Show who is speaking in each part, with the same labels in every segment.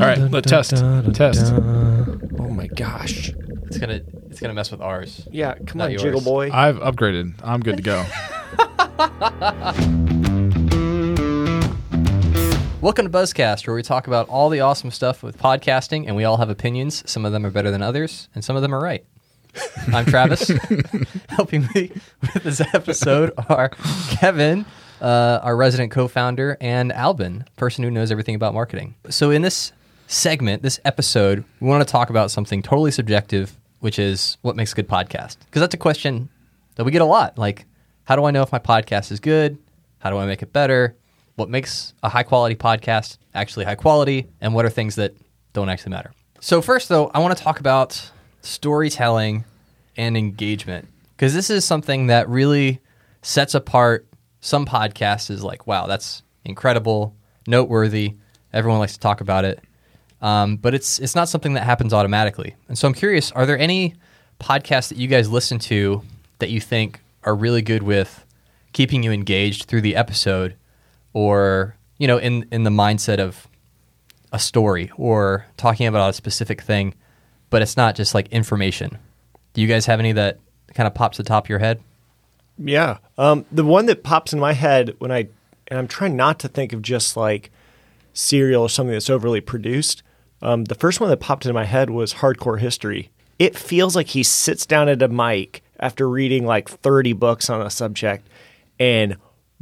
Speaker 1: right, let's test. Test.
Speaker 2: Oh my gosh.
Speaker 3: It's gonna mess with ours.
Speaker 2: Yeah, come
Speaker 3: Not
Speaker 2: on,
Speaker 3: yours.
Speaker 2: Jiggle Boy.
Speaker 1: I've upgraded. I'm good to go.
Speaker 3: Welcome to Buzzcast, where we talk about all the awesome stuff with podcasting, and we all have opinions. Some of them are better than others, and some of them are right. I'm Travis. Helping me with this episode are Kevin, our resident co-founder, and Albin, person who knows everything about marketing. So in this segment, this episode, we want to talk about something totally subjective, which is what makes a good podcast. Because that's a question that we get a lot. Like, how do I know if my podcast is good? How do I make it better? What makes a high-quality podcast actually high quality? And what are things that don't actually matter? So first, though, I want to talk about storytelling and engagement. Because this is something that really sets apart some podcasts as like, wow, that's incredible, noteworthy. Everyone likes to talk about it. But it's not something that happens automatically. And so I'm curious, are there any podcasts that you guys listen to that you think are really good with keeping you engaged through the episode, or, you know, in the mindset of a story or talking about a specific thing, but it's not just like information? Do you guys have any that kind of pops to the top of your head?
Speaker 2: Yeah. The one that pops in my head and I'm trying not to think of just like serial or something that's overly produced. The first one that popped into my head was Hardcore History. It feels like he sits down at a mic after reading like 30 books on a subject and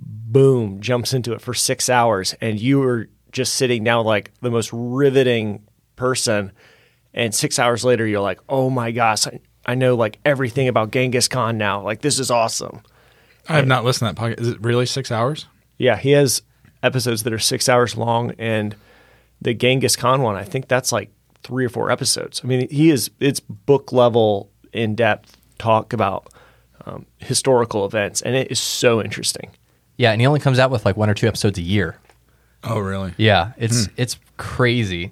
Speaker 2: boom, jumps into it for 6 hours. And you were just sitting down like the most riveting person. And 6 hours later, you're like, oh my gosh, I know like everything about Genghis Khan now. Like, this is awesome.
Speaker 1: I have not listened to that podcast. Is it really 6 hours?
Speaker 2: Yeah, he has episodes that are 6 hours long, and the Genghis Khan one, I think that's like 3 or 4 episodes. I mean, it's book level, in depth talk about historical events, and it is so interesting.
Speaker 3: Yeah, and he only comes out with like 1 or 2 episodes a year.
Speaker 1: Oh, really?
Speaker 3: Yeah, it's crazy.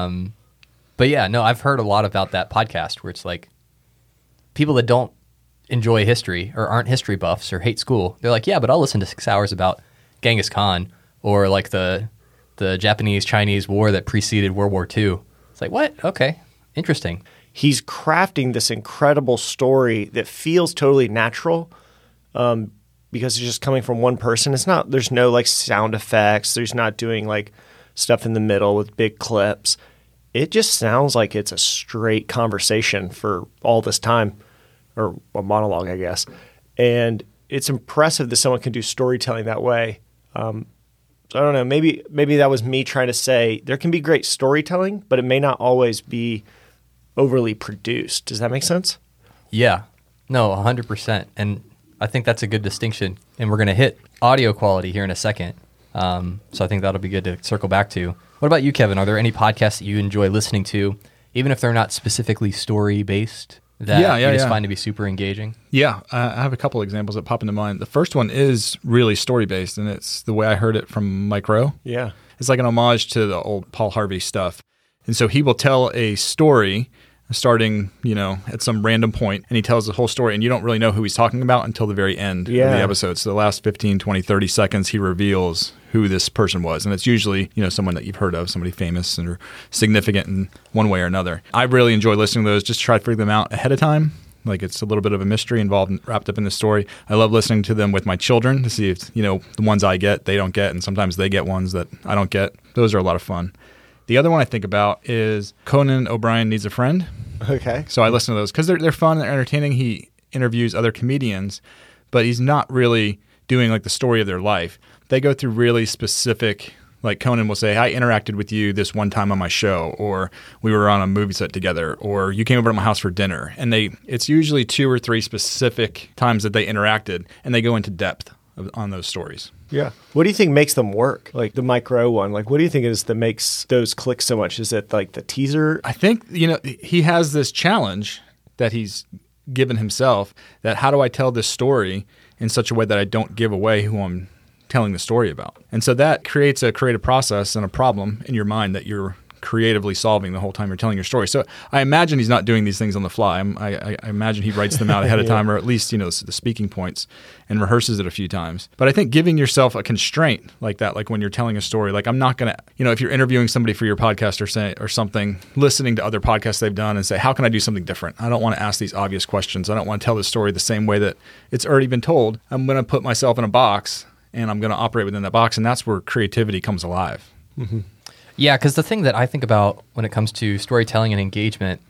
Speaker 3: But yeah, no, I've heard a lot about that podcast where it's like people that don't enjoy history or aren't history buffs or hate school, they're like, yeah, but I'll listen to 6 hours about Genghis Khan or like the Japanese-Chinese war that preceded World War II. It's like, what? Okay, interesting.
Speaker 2: He's crafting this incredible story that feels totally natural because it's just coming from one person. There's no like sound effects. There's not doing like stuff in the middle with big clips. It just sounds like it's a straight conversation for all this time, or a monologue, I guess. And it's impressive that someone can do storytelling that way. So I don't know, maybe that was me trying to say there can be great storytelling, but it may not always be overly produced. Does that make sense?
Speaker 3: Yeah, no, 100%. And I think that's a good distinction. And we're going to hit audio quality here in a second. So I think that'll be good to circle back to. What about you, Kevin? Are there any podcasts that you enjoy listening to, even if they're not specifically story-based, that you just find to be super engaging?
Speaker 1: Yeah, I have a couple examples that pop into mind. The first one is really story-based, and it's the way I heard it from Mike Rowe.
Speaker 2: Yeah.
Speaker 1: It's like an homage to the old Paul Harvey stuff. And so he will tell a story starting, at some random point, and he tells the whole story, and you don't really know who he's talking about until the very end of the episode. So the last 15, 20, 30 seconds, he reveals who this person was. And it's usually, someone that you've heard of, somebody famous or significant in one way or another. I really enjoy listening to those just to try to figure them out ahead of time. Like, it's a little bit of a mystery wrapped up in the story. I love listening to them with my children to see if, the ones I get, they don't get, and sometimes they get ones that I don't get. Those are a lot of fun. The other one I think about is Conan O'Brien Needs a Friend.
Speaker 2: Okay.
Speaker 1: So I listen to those because they're fun, they're entertaining. He interviews other comedians, but he's not really doing like the story of their life. They go through really specific, like Conan will say, I interacted with you this one time on my show, or we were on a movie set together, or you came over to my house for dinner. And it's usually 2 or 3 specific times that they interacted, and they go into depth on those stories.
Speaker 2: Yeah. What do you think makes them work? Like the Mike Rowe one, like what do you think is that makes those click so much? Is it like the teaser?
Speaker 1: I think, he has this challenge that he's given himself, that how do I tell this story in such a way that I don't give away who I'm telling the story about? And so that creates a creative process and a problem in your mind that you're creatively solving the whole time you're telling your story. So I imagine he's not doing these things on the fly. I imagine he writes them out ahead of time, or at least, the speaking points, and rehearses it a few times. But I think giving yourself a constraint like that, like when you're telling a story, like I'm not going to, if you're interviewing somebody for your podcast or something, listening to other podcasts they've done and say, how can I do something different? I don't want to ask these obvious questions. I don't want to tell the story the same way that it's already been told. I'm going to put myself in a box and I'm going to operate within that box. And that's where creativity comes alive.
Speaker 3: Mm-hmm. Yeah, because the thing that I think about when it comes to storytelling and engagement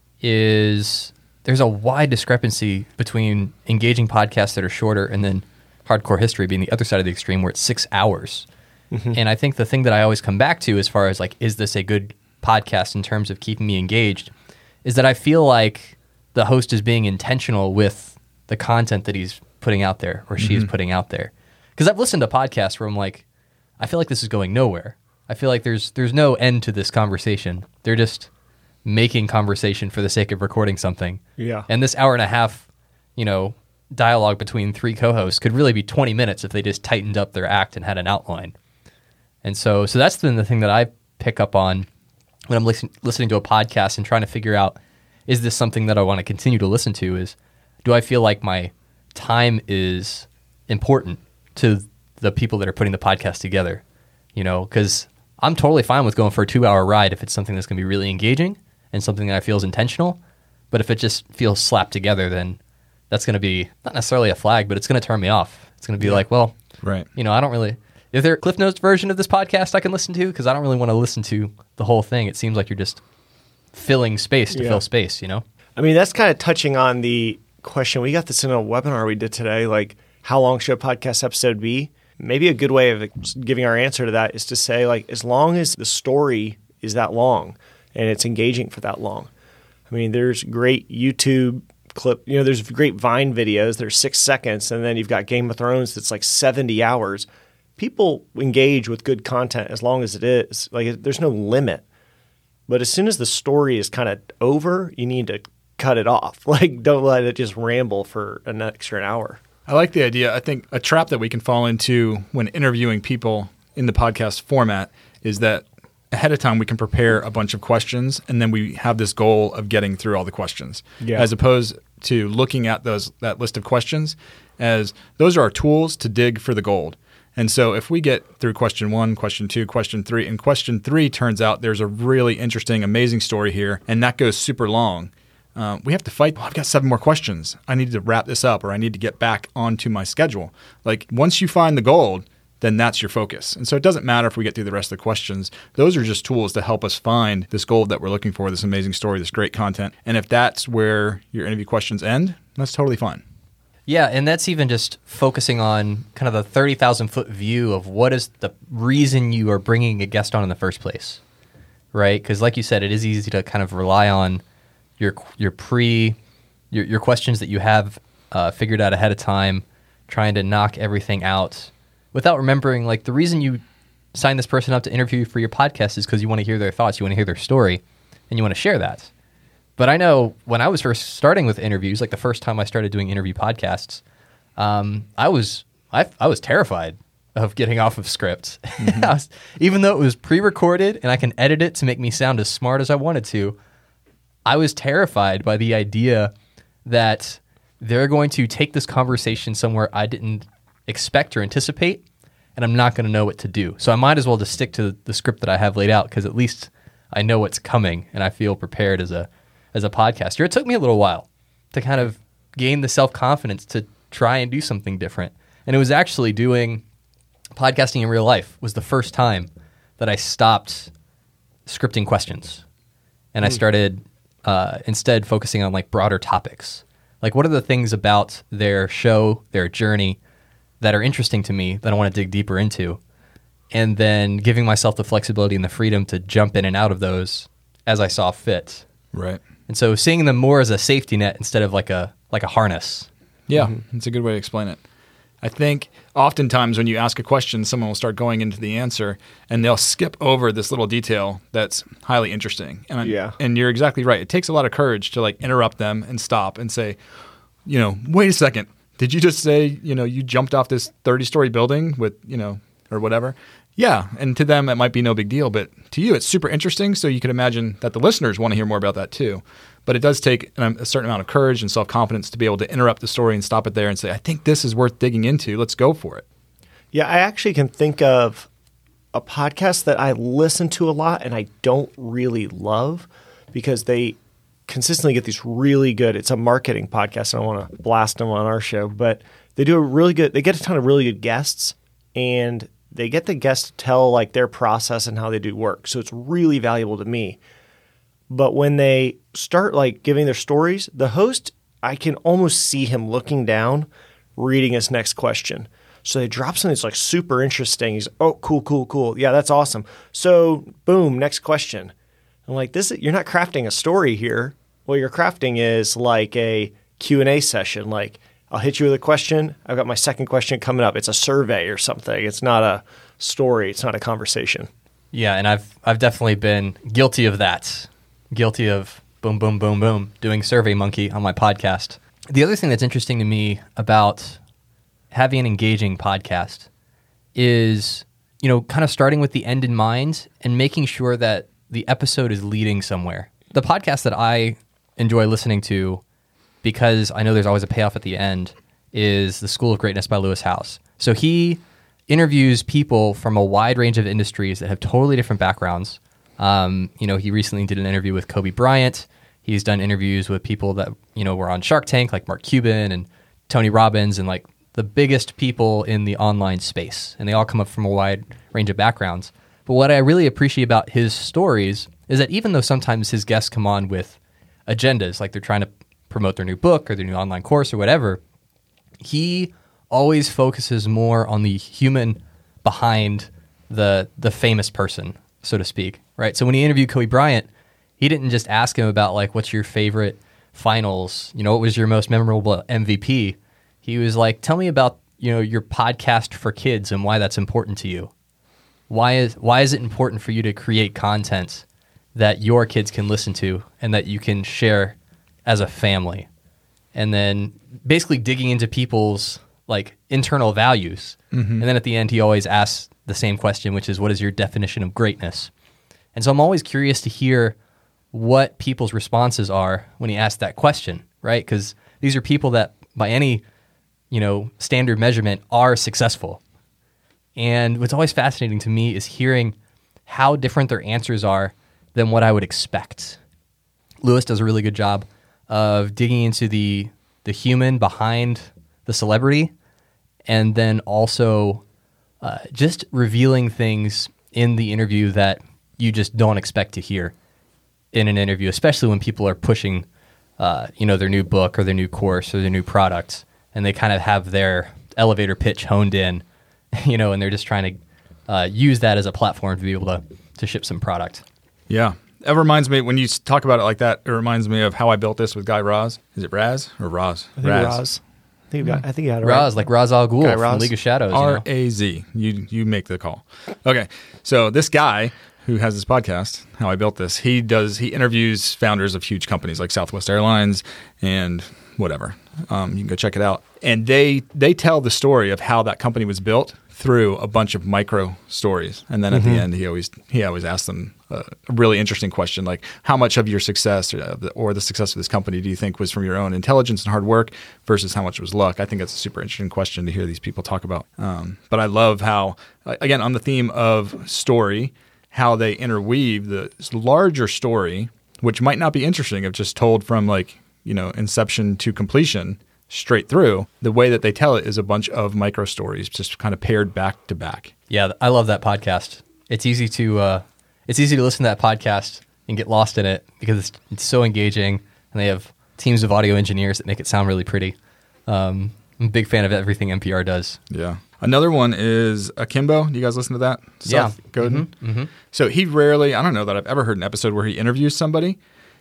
Speaker 3: is there's a wide discrepancy between engaging podcasts that are shorter and then Hardcore History being the other side of the extreme where it's 6 hours. Mm-hmm. And I think the thing that I always come back to as far as like, is this a good podcast in terms of keeping me engaged, is that I feel like the host is being intentional with the content that he's putting out there or she is putting out there. Because I've listened to podcasts where I'm like, I feel like this is going nowhere. I feel like there's no end to this conversation. They're just making conversation for the sake of recording something.
Speaker 2: Yeah.
Speaker 3: And this hour and a half, dialogue between 3 co-hosts could really be 20 minutes if they just tightened up their act and had an outline. And so that's been the thing that I pick up on when I'm listening to a podcast and trying to figure out, is this something that I want to continue to listen to? Is, do I feel like my time is important to the people that are putting the podcast together? Because I'm totally fine with going for a 2-hour ride if it's something that's going to be really engaging and something that I feel is intentional. But if it just feels slapped together, then that's going to be not necessarily a flag, but it's going to turn me off. It's going to be like, well,
Speaker 1: right.
Speaker 3: I don't really... Is there a Cliff Notes version of this podcast I can listen to? Because I don't really want to listen to the whole thing. It seems like you're just filling space to fill space,
Speaker 2: I mean, that's kind of touching on the question. We got this in a webinar we did today, like how long should a podcast episode be? Maybe a good way of giving our answer to that is to say, like, as long as the story is that long and it's engaging for that long. I mean, there's great YouTube clip, there's great Vine videos that are 6 seconds, and then you've got Game of Thrones that's like 70 hours. People engage with good content as long as it is. Like, there's no limit. But as soon as the story is kind of over, you need to cut it off. Like, don't let it just ramble for an extra hour.
Speaker 1: I like the idea. I think a trap that we can fall into when interviewing people in the podcast format is that ahead of time we can prepare a bunch of questions and then we have this goal of getting through all the questions, as opposed to looking at that list of questions as those are our tools to dig for the gold. And so if we get through question 1, question 2, question 3, and question 3 turns out there's a really interesting, amazing story here, and that goes super long, we have to fight. I've got 7 more questions. I need to wrap this up, or I need to get back onto my schedule. Like, once you find the gold, then that's your focus. And so it doesn't matter if we get through the rest of the questions. Those are just tools to help us find this gold that we're looking for, this amazing story, this great content. And if that's where your interview questions end, that's totally fine.
Speaker 3: Yeah, and that's even just focusing on kind of the 30,000-foot view of what is the reason you are bringing a guest on in the first place, right? Because like you said, it is easy to kind of rely on your questions that you have figured out ahead of time, trying to knock everything out without remembering, like, the reason you signed this person up to interview you for your podcast is because you want to hear their thoughts, you want to hear their story, and you want to share that. But I know when I was first starting with interviews, like the first time I started doing interview podcasts, I was terrified of getting off of script. Mm-hmm. Even though it was pre-recorded and I can edit it to make me sound as smart as I wanted to, I was terrified by the idea that they're going to take this conversation somewhere I didn't expect or anticipate, and I'm not going to know what to do. So I might as well just stick to the script that I have laid out, because at least I know what's coming and I feel prepared as a podcaster. It took me a little while to kind of gain the self-confidence to try and do something different. And it was actually doing podcasting in real life was the first time that I stopped scripting questions. And I started instead focusing on like broader topics. Like, what are the things about their show, their journey that are interesting to me that I want to dig deeper into? And then giving myself the flexibility and the freedom to jump in and out of those as I saw fit.
Speaker 1: Right.
Speaker 3: And so seeing them more as a safety net instead of like a harness.
Speaker 1: Yeah, that's a good way to explain it. I think oftentimes when you ask a question, someone will start going into the answer and they'll skip over this little detail that's highly interesting. And you're exactly right. It takes a lot of courage to like interrupt them and stop and say, wait a second. Did you just say, you jumped off this 30-story building with, or whatever? Yeah, and to them it might be no big deal, but to you it's super interesting, so you can imagine that the listeners want to hear more about that too. But it does take a certain amount of courage and self-confidence to be able to interrupt the story and stop it there and say, I think this is worth digging into. Let's go for it.
Speaker 2: Yeah, I actually can think of a podcast that I listen to a lot and I don't really love because they consistently get these really good, it's a marketing podcast. I don't want to blast them on our show, but they get a ton of really good guests, and they get the guests to tell like their process and how they do work. So it's really valuable to me. But when they start like giving their stories, the host, I can almost see him looking down, reading his next question. So they drop something that's like super interesting. He's, oh, cool. Yeah, that's awesome. So boom, next question. I'm like, you're not crafting a story here. What you're crafting is like a Q&A session. Like, I'll hit you with a question. I've got my second question coming up. It's a survey or something. It's not a story. It's not a conversation.
Speaker 3: Yeah, and I've definitely been guilty of that. Guilty of boom, boom, boom, boom, doing Survey Monkey on my podcast. The other thing that's interesting to me about having an engaging podcast is, kind of starting with the end in mind and making sure that the episode is leading somewhere. The podcast that I enjoy listening to, because I know there's always a payoff at the end, is The School of Greatness by Lewis Howes. So he interviews people from a wide range of industries that have totally different backgrounds. He recently did an interview with Kobe Bryant. He's done interviews with people that, were on Shark Tank, like Mark Cuban and Tony Robbins, and like the biggest people in the online space. And they all come up from a wide range of backgrounds. But what I really appreciate about his stories is that even though sometimes his guests come on with agendas, like they're trying to promote their new book or their new online course or whatever, he always focuses more on the human behind the famous person, so to speak, right? So when he interviewed Kobe Bryant, he didn't just ask him about like, what's your favorite finals? What was your most memorable MVP? He was like, tell me about, your podcast for kids and why that's important to you. Why is it important for you to create content that your kids can listen to and that you can share as a family? And then basically digging into people's like internal values. Mm-hmm. And then at the end, he always asks the same question, which is, what is your definition of greatness? And so I'm always curious to hear what people's responses are when he asks that question, right? Because these are people that by any, standard measurement are successful. And what's always fascinating to me is hearing how different their answers are than what I would expect. Lewis does a really good job of digging into the human behind the celebrity, and then also just revealing things in the interview that you just don't expect to hear in an interview, especially when people are pushing their new book or their new course or their new product, and they kind of have their elevator pitch honed in, and they're just trying to use that as a platform to be able to ship some product.
Speaker 1: Yeah. It reminds me, when you talk about it like that, it reminds me of How I Built This with Guy Raz. Is it Raz or Roz?
Speaker 2: I think Raz. I think you got it
Speaker 3: Raz,
Speaker 2: right.
Speaker 3: like Ra's al Ghul from League of Shadows.
Speaker 1: R-A-Z. You make the call. Okay. So this guy who has this podcast, How I Built This, he interviews founders of huge companies like Southwest Airlines and whatever. You can go check it out. And they tell the story of how that company was built through a bunch of micro stories. And then at the end, he always asks them a really interesting question, like how much of your success or the success of this company do you think was from your own intelligence and hard work versus how much was luck? I think that's a super interesting question to hear these people talk about. But I love how, again, on the theme of story, how they interweave the larger story, which might not be interesting if just told from like, inception to completion straight through. The way that they tell it is a bunch of micro stories just kind of paired back to back.
Speaker 3: Yeah, I love that podcast. It's easy to listen to that podcast and get lost in it because it's so engaging, and they have teams of audio engineers that make it sound really pretty. I'm a big fan of everything NPR does.
Speaker 1: Yeah. Another one is Akimbo. Do you guys listen to that? Seth Godin.
Speaker 3: Mm-hmm. Mm-hmm.
Speaker 1: So he rarely, I don't know that I've ever heard an episode where he interviews somebody.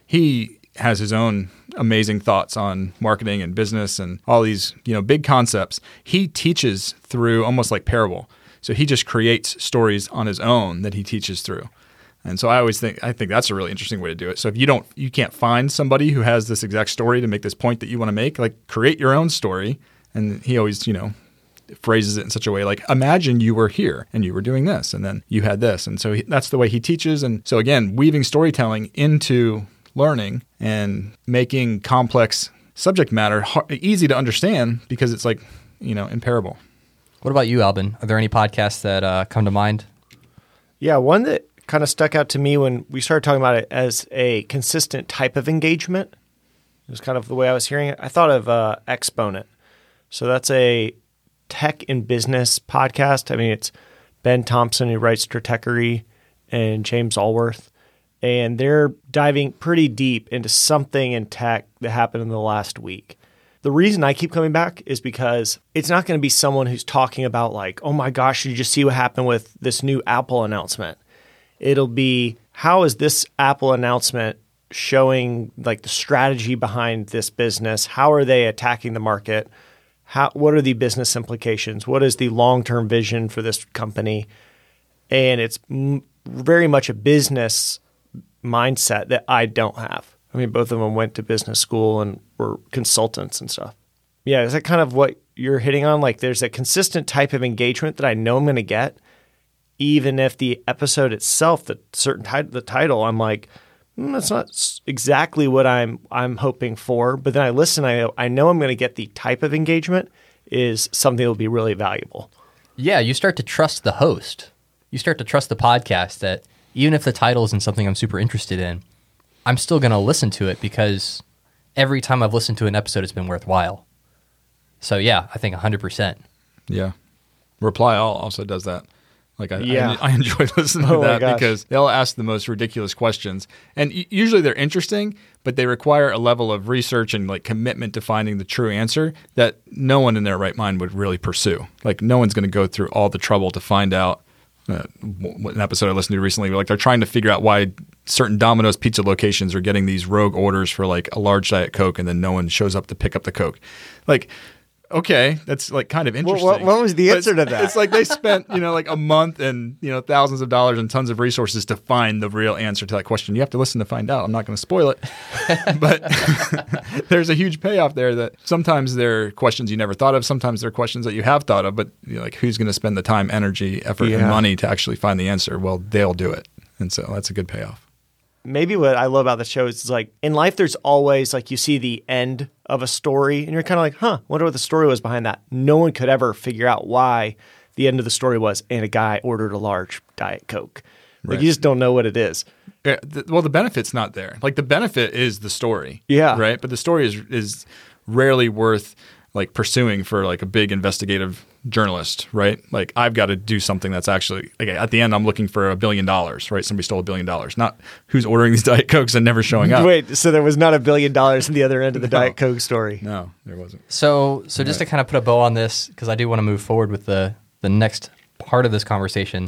Speaker 1: He has his own amazing thoughts on marketing and business and all these, big concepts. He teaches through almost like parable. So he just creates stories on his own that he teaches through. And so I think that's a really interesting way to do it. So if you can't find somebody who has this exact story to make this point that you want to make, like create your own story. And he always, phrases it in such a way like, imagine you were here and you were doing this and then you had this. And so that's the way he teaches. And so again, weaving storytelling into learning and making complex subject matter easy to understand because it's like, in parable.
Speaker 3: What about you, Albin? Are there any podcasts that come to mind?
Speaker 2: Yeah, one that kind of stuck out to me when we started talking about it as a consistent type of engagement. It was kind of the way I was hearing it. I thought of Exponent. So that's a tech and business podcast. I mean, it's Ben Thompson who writes Stratechery and James Allworth. And they're diving pretty deep into something in tech that happened in the last week. The reason I keep coming back is because it's not going to be someone who's talking about like, oh my gosh, did you just see what happened with this new Apple announcement? It'll be, how is this Apple announcement showing like the strategy behind this business? How are they attacking the market? What are the business implications? What is the long-term vision for this company? And it's very much a business mindset that I don't have. I mean, both of them went to business school and were consultants and stuff. Yeah, is that kind of what you're hitting on? Like there's a consistent type of engagement that I know I'm going to get, even if the episode itself, the title, I'm like, that's not exactly what I'm hoping for. But then I listen, I know I'm going to get the type of engagement is something that will be really valuable.
Speaker 3: Yeah, you start to trust the host. You start to trust the podcast that even if the title isn't something I'm super interested in, I'm still going to listen to it because every time I've listened to an episode, it's been worthwhile. So yeah, I think 100%.
Speaker 1: Yeah. Reply All also does that. Like I enjoy listening to that because they'll ask the most ridiculous questions. And usually they're interesting, but they require a level of research and like commitment to finding the true answer that no one in their right mind would really pursue. Like no one's going to go through all the trouble to find out. An episode I listened to recently, like they're trying to figure out why certain Domino's pizza locations are getting these rogue orders for like a large Diet Coke and then no one shows up to pick up the Coke. Like, okay, that's like kind of interesting.
Speaker 2: What was the answer to that?
Speaker 1: It's like they spent, like a month and, thousands of dollars and tons of resources to find the real answer to that question. You have to listen to find out. I'm not going to spoil it. But there's a huge payoff there that sometimes they're questions you never thought of. Sometimes they're questions that you have thought of, but like who's going to spend the time, energy, effort, and money to actually find the answer? Well, they'll do it. And so that's a good payoff.
Speaker 2: Maybe what I love about the show is like in life, there's always like you see the end of a story and you're kind of like, wonder what the story was behind that. No one could ever figure out why the end of the story was, and a guy ordered a large Diet Coke. Like you just don't know what it is.
Speaker 1: Yeah, well, the benefit's not there. Like the benefit is the story.
Speaker 2: Yeah.
Speaker 1: Right. But the story is rarely worth like pursuing for like a big investigative journalist, right? Like I've got to do something that's actually like at the end I'm looking for $1 billion, right? Somebody stole $1 billion, not who's ordering these Diet Cokes and never showing up.
Speaker 2: Wait, so there was not $1 billion in the other end of the Diet Coke story?
Speaker 1: No, there wasn't.
Speaker 3: So just to kind of put a bow on this, because I do want to move forward with the next part of this conversation,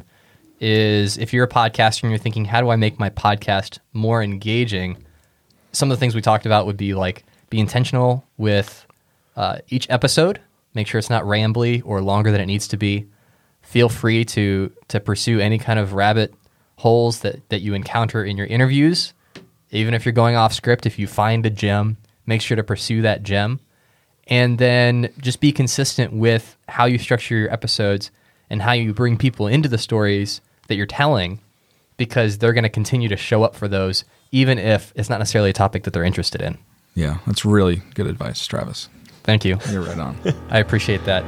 Speaker 3: is if you're a podcaster and you're thinking, how do I make my podcast more engaging? Some of the things we talked about would be like be intentional with each episode. Make sure it's not rambly or longer than it needs to be. Feel free to pursue any kind of rabbit holes that you encounter in your interviews. Even if you're going off script, if you find a gem, make sure to pursue that gem. And then just be consistent with how you structure your episodes and how you bring people into the stories that you're telling, because they're going to continue to show up for those, even if it's not necessarily a topic that they're interested in.
Speaker 1: Yeah, that's really good advice, Travis.
Speaker 3: Thank you.
Speaker 1: You're right on.
Speaker 3: I appreciate that.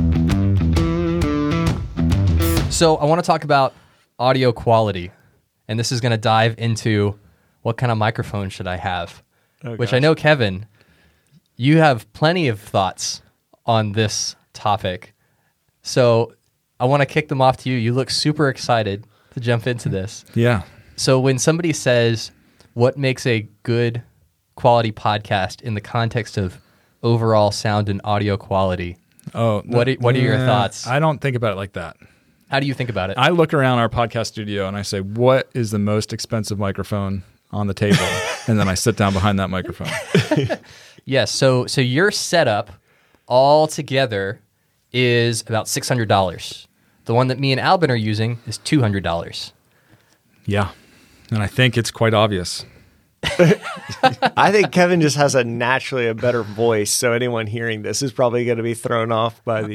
Speaker 3: So I want to talk about audio quality, and this is going to dive into what kind of microphone should I have, which I know, Kevin, you have plenty of thoughts on this topic. So I want to kick them off to you. You look super excited to jump into this.
Speaker 1: Yeah.
Speaker 3: So when somebody says, what makes a good quality podcast in the context of overall sound and audio quality, what are your thoughts?
Speaker 1: I don't think about it like that.
Speaker 3: How do you think about it?
Speaker 1: I look around our podcast studio and I say, what is the most expensive microphone on the table? And then I sit down behind that microphone.
Speaker 3: Yes. So your setup all together is about $600. The one that me and Albin are using is $200.
Speaker 1: Yeah. And I think it's quite obvious.
Speaker 2: I think Kevin just has naturally a better voice, so anyone hearing this is probably going to be thrown off by the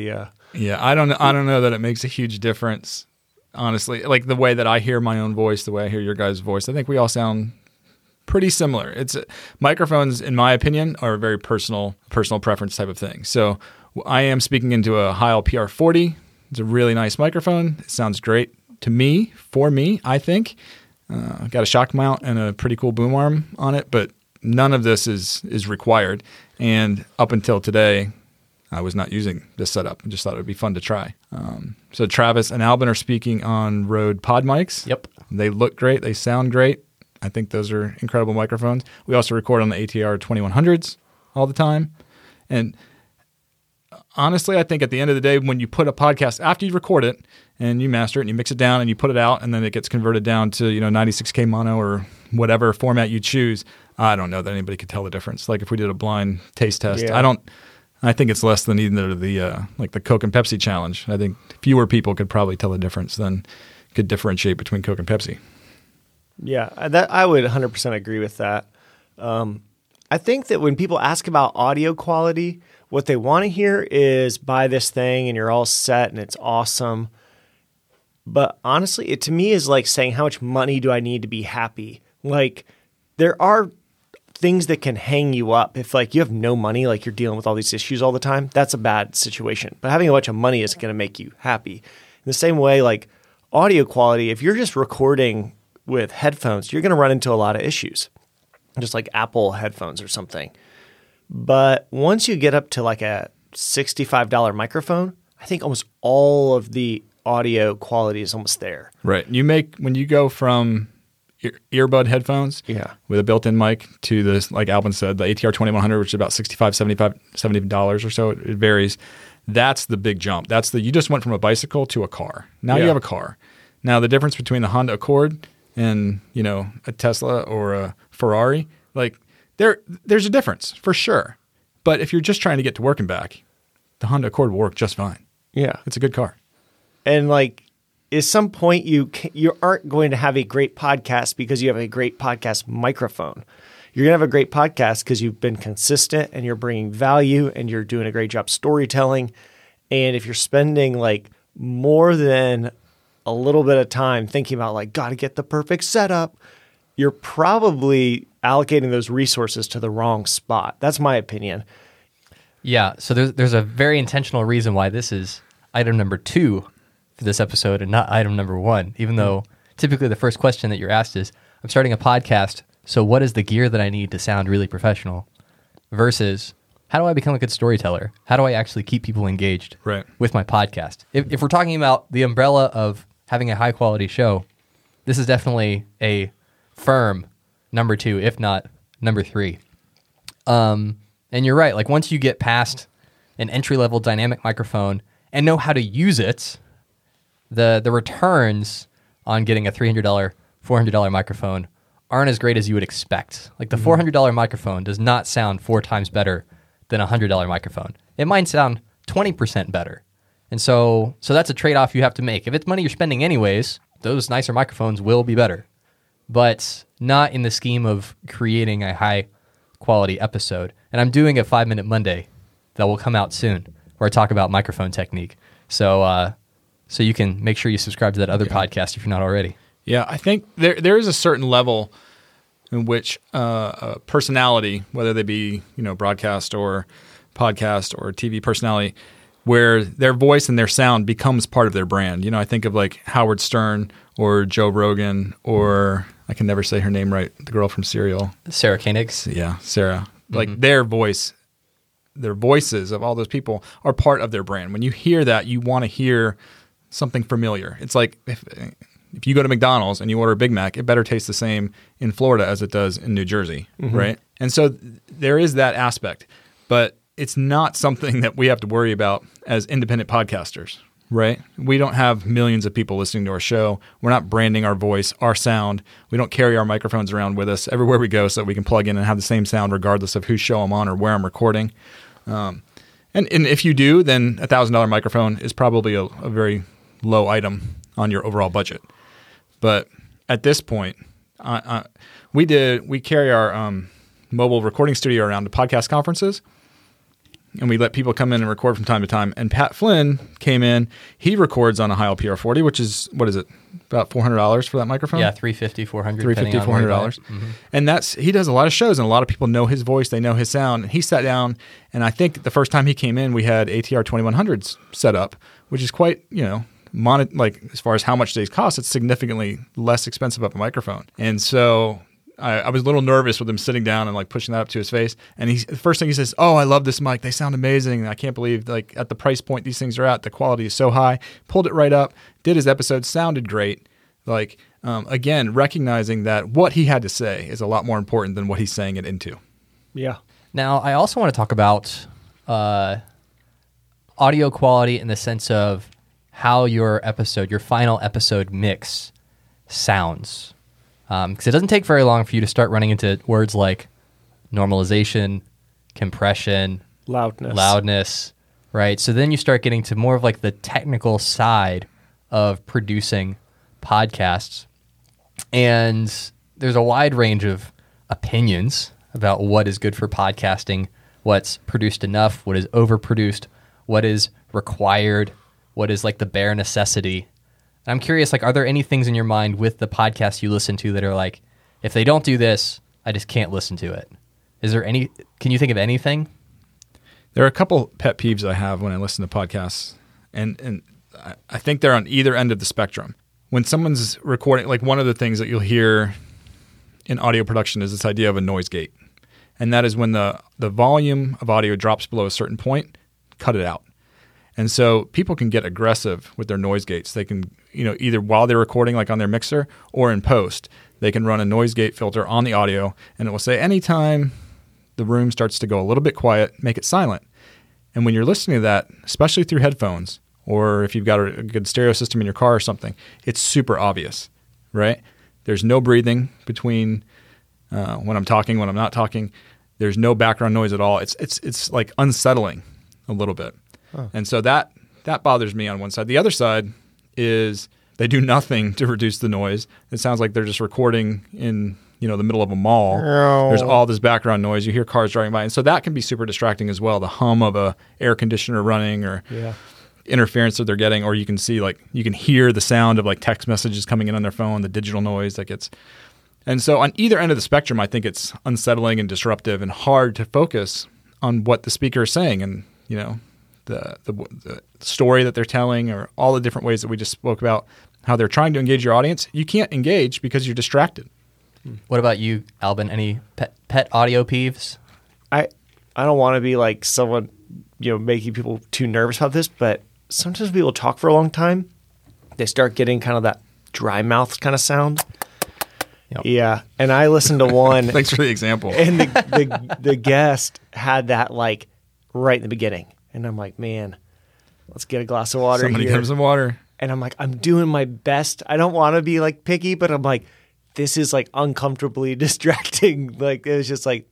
Speaker 1: Yeah, I don't know that it makes a huge difference, honestly. Like the way that I hear my own voice, the way I hear your guys' voice, I think we all sound pretty similar. It's microphones, in my opinion, are a very personal preference type of thing. So I am speaking into a Heil PR40. It's a really nice microphone. It sounds great to me, for me, I think. Got a shock mount and a pretty cool boom arm on it, but none of this is required. And up until today, I was not using this setup. I just thought it would be fun to try. So Travis and Albin are speaking on Rode Pod mics.
Speaker 3: Yep.
Speaker 1: They look great. They sound great. I think those are incredible microphones. We also record on the ATR 2100s all the time. And honestly, I think at the end of the day, when you put a podcast, after you record it and you master it and you mix it down and you put it out and then it gets converted down to 96K mono or whatever format you choose, I don't know that anybody could tell the difference. Like if we did a blind taste test,
Speaker 2: Yeah.
Speaker 1: I think it's less than either the like the Coke and Pepsi challenge. I think fewer people could probably tell the difference than could differentiate between Coke and Pepsi.
Speaker 2: Yeah, I would 100% agree with that. I think that when people ask about audio quality, what they want to hear is buy this thing and you're all set and it's awesome. But honestly, it to me is like saying how much money do I need to be happy? Like there are things that can hang you up. If like you have no money, like you're dealing with all these issues all the time, that's a bad situation. But having a bunch of money is going to make you happy. In the same way, like audio quality, if you're just recording with headphones, you're going to run into a lot of issues, just like Apple headphones or something. But once you get up to like a $65 microphone, I think almost all of the audio quality is almost there.
Speaker 1: Right. When you go from earbud headphones with a built-in mic to this, like Alvin said, the ATR 2100, which is about $65, $70 or so. It varies. That's the big jump. You just went from a bicycle to a car. Now you have a car. Now the difference between the Honda Accord and a Tesla or a Ferrari, like there's a difference for sure. But if you're just trying to get to work and back, the Honda Accord will work just fine.
Speaker 2: Yeah,
Speaker 1: it's a good car.
Speaker 2: And like at some point you aren't going to have a great podcast because you have a great podcast microphone. You're going to have a great podcast because you've been consistent and you're bringing value and you're doing a great job storytelling. And if you're spending like more than a little bit of time thinking about like, got to get the perfect setup, you're probably allocating those resources to the wrong spot. That's my opinion.
Speaker 3: Yeah. So there's a very intentional reason why this is item number 2 for this episode and not item number 1, even though typically the first question that you're asked is, I'm starting a podcast, so what is the gear that I need to sound really professional? Versus, how do I become a good storyteller? How do I actually keep people engaged with my podcast? If we're talking about the umbrella of having a high quality show, this is definitely a firm number 2, if not number 3. And you're right. Like once you get past an entry level dynamic microphone and know how to use it, the returns on getting a $300, $400 microphone aren't as great as you would expect. Like the $400 microphone does not sound 4 times better than a $100 microphone. It might sound 20% better. And so that's a trade-off you have to make. If it's money you're spending anyways, those nicer microphones will be better, but not in the scheme of creating a high-quality episode. And I'm doing a 5-Minute Monday that will come out soon where I talk about microphone technique. So you can make sure you subscribe to that other podcast if you're not already.
Speaker 1: Yeah, I think there is a certain level in which personality, whether they be broadcast or podcast or TV personality, where their voice and their sound becomes part of their brand. I think of like Howard Stern or Joe Rogan or I can never say her name right, the girl from Serial.
Speaker 3: Sarah Koenig.
Speaker 1: Yeah, Sarah. Like their voice, their voices of all those people are part of their brand. When you hear that, you want to hear something familiar. It's like if you go to McDonald's and you order a Big Mac, it better taste the same in Florida as it does in New Jersey, right? And so there is that aspect, but it's not something that we have to worry about as independent podcasters, right? We don't have millions of people listening to our show. We're not branding our voice, our sound. We don't carry our microphones around with us everywhere we go so that we can plug in and have the same sound regardless of whose show I'm on or where I'm recording. And if you do, then a $1,000 microphone is probably a very low item on your overall budget. But at this point, we carry our mobile recording studio around to podcast conferences. and we let people come in and record from time to time. And Pat Flynn came in. He records on a Heil PR40, which is, what is it, about $400 for that microphone?
Speaker 3: Yeah, $350, $400.
Speaker 1: $350, $400. And he does a lot of shows, and a lot of people know his voice. They know his sound. And he sat down, and I think the first time he came in, we had ATR 2100s set up, which is quite, as far as how much these cost, it's significantly less expensive up a microphone. And so I was a little nervous with him sitting down and like pushing that up to his face. And the first thing he says, "Oh, I love this mic. They sound amazing. I can't believe like at the price point these things are at, the quality is so high." Pulled it right up, did his episode, sounded great. Like, again, recognizing that what he had to say is a lot more important than what he's saying it into.
Speaker 2: Yeah.
Speaker 3: Now, I also want to talk about audio quality in the sense of how your final episode mix sounds. Because it doesn't take very long for you to start running into words like normalization, compression, loudness, right? So then you start getting to more of like the technical side of producing podcasts. And there's a wide range of opinions about what is good for podcasting, what's produced enough, what is overproduced, what is required, what is like the bare necessity. I'm curious, like, are there any things in your mind with the podcasts you listen to that are like, if they don't do this, I just can't listen to it? Can you think of anything?
Speaker 1: There are a couple pet peeves I have when I listen to podcasts, and I think they're on either end of the spectrum. When someone's recording, like one of the things that you'll hear in audio production is this idea of a noise gate. And that is when the volume of audio drops below a certain point, cut it out. And so people can get aggressive with their noise gates. They can, either while they're recording, like on their mixer, or in post, they can run a noise gate filter on the audio, and it will say anytime the room starts to go a little bit quiet, make it silent. And when you're listening to that, especially through headphones, or if you've got a good stereo system in your car or something, it's super obvious, right? There's no breathing between when I'm talking, when I'm not talking. There's no background noise at all. It's like unsettling a little bit. Huh. And so that bothers me on one side. The other side is they do nothing to reduce the noise. It sounds like they're just recording in the middle of a mall. Oh. There's all this background noise. You hear cars driving by. And so that can be super distracting as well. The hum of a air conditioner running or interference that they're getting, or you can see you can hear the sound of like text messages coming in on their phone, the digital noise that gets. And so on either end of the spectrum, I think it's unsettling and disruptive and hard to focus on what the speaker is saying and, the story that they're telling, or all the different ways that we just spoke about, how they're trying to engage your audience. You can't engage because you're distracted.
Speaker 3: What about you, Albin? Any pet audio peeves?
Speaker 2: I don't want to be like someone, making people too nervous about this, but sometimes people talk for a long time. They start getting kind of that dry mouth kind of sound. Yep. Yeah. And I listened to one.
Speaker 1: Thanks for the example.
Speaker 2: And the guest had that like right in the beginning. And I'm like, man, let's get a glass of water.
Speaker 1: Somebody give him some water.
Speaker 2: And I'm like, I'm doing my best. I don't want to be like picky, but I'm like, this is like uncomfortably distracting. Like it was just like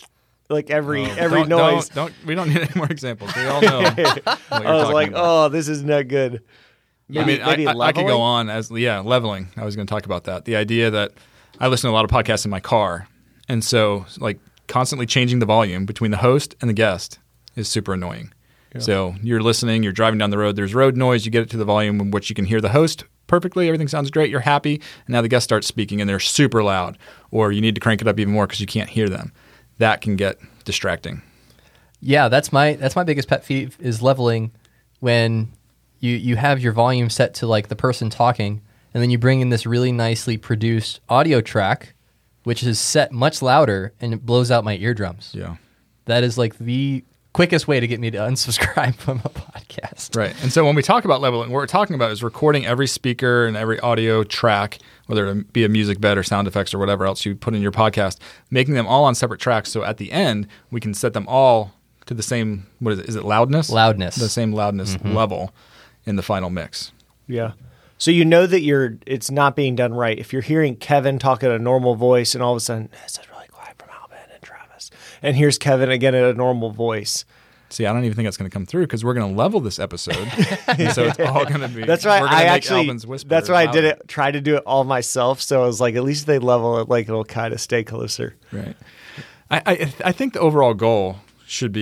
Speaker 2: every noise.
Speaker 1: We don't need any more examples. We all know.
Speaker 2: I was like, oh, this is not good.
Speaker 1: Yeah, I could go on as leveling. I was going to talk about that. The idea that I listen to a lot of podcasts in my car, and so like constantly changing the volume between the host and the guest is super annoying. Yeah. So you're listening, you're driving down the road, there's road noise, you get it to the volume in which you can hear the host perfectly, everything sounds great, you're happy, and now the guest starts speaking and they're super loud, or you need to crank it up even more because you can't hear them. That can get distracting.
Speaker 3: Yeah, that's my biggest pet peeve is leveling when you have your volume set to like the person talking, and then you bring in this really nicely produced audio track, which is set much louder, and it blows out my eardrums.
Speaker 1: Yeah.
Speaker 3: That is like the quickest way to get me to unsubscribe from a podcast.
Speaker 1: Right. And so when we talk about leveling, what we're talking about is recording every speaker and every audio track, whether it be a music bed or sound effects or whatever else you put in your podcast, making them all on separate tracks. So at the end, we can set them all to the same, what is it? Is it loudness?
Speaker 3: Loudness.
Speaker 1: The same loudness level in the final mix.
Speaker 2: Yeah. So that it's not being done right. If you're hearing Kevin talk at a normal voice and all of a sudden, this is really quiet from Albin and Travis, and here's Kevin again at a normal voice.
Speaker 1: See, I don't even think that's going to come through because we're going to level this episode. So it's all going to be.
Speaker 2: That's why that's why I did it. Try to do it all myself. So I was like, at least they level it, like it'll kind of stay closer.
Speaker 1: Right. I think the overall goal should be,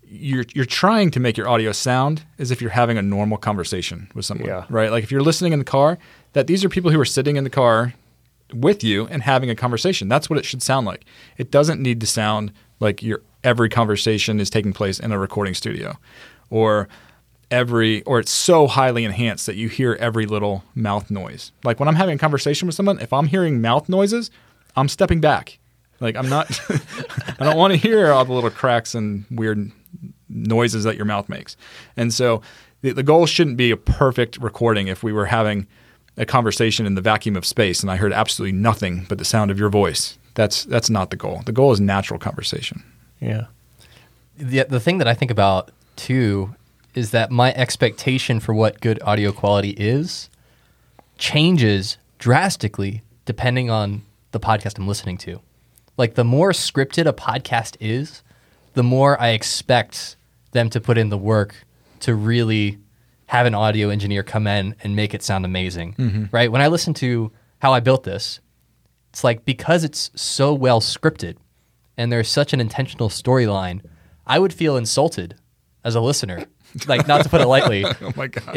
Speaker 1: you're trying to make your audio sound as if you're having a normal conversation with someone, right? Like if you're listening in the car, that these are people who are sitting in the car with you and having a conversation. That's what it should sound like. It doesn't need to sound like every conversation is taking place in a recording studio, or it's so highly enhanced that you hear every little mouth noise. Like when I'm having a conversation with someone, if I'm hearing mouth noises, I'm stepping back. Like I'm not, I don't want to hear all the little cracks and weird noises that your mouth makes. And so the goal shouldn't be a perfect recording. If we were having a conversation in the vacuum of space and I heard absolutely nothing but the sound of your voice, that's not the goal. The goal is natural conversation.
Speaker 2: Yeah.
Speaker 3: The thing that I think about too is that my expectation for what good audio quality is changes drastically depending on the podcast I'm listening to. Like the more scripted a podcast is, the more I expect them to put in the work to really have an audio engineer come in and make it sound amazing, right? When I listen to How I Built This, it's like because it's so well scripted and there's such an intentional storyline, I would feel insulted as a listener. Like, not to put it lightly.
Speaker 1: Oh my God.